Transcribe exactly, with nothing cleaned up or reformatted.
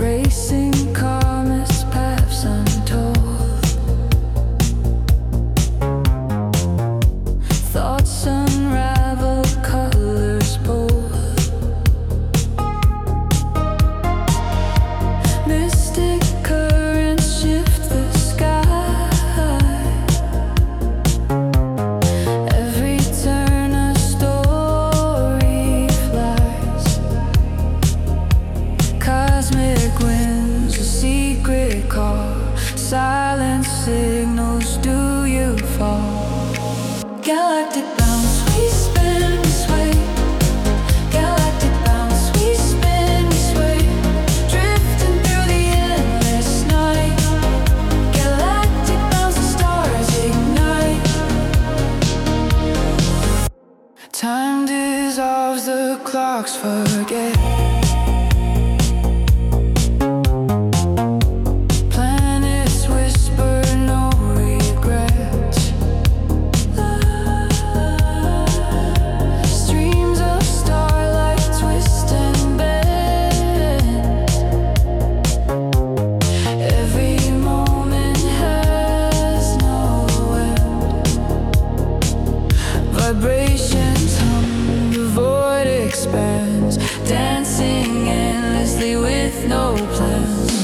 Racing comets, paths untold. Thoughts unravel, colors bold. Mystic currents shift the sky. Every turn a story flies. Cosmic winds, a secret call. Silent signals, do you fall? Galactic bounce, we spin, we sway. Galactic bounce, we spin, we sway. Drifting through the endless night. Galactic bounce, the stars ignite. Time dissolves, the clocks forget. Planets whisper, no regrets. Streams of starlight twist and bend. Every moment has no end. Vibrations hum, the void expands. Dancing endlessly with no plans.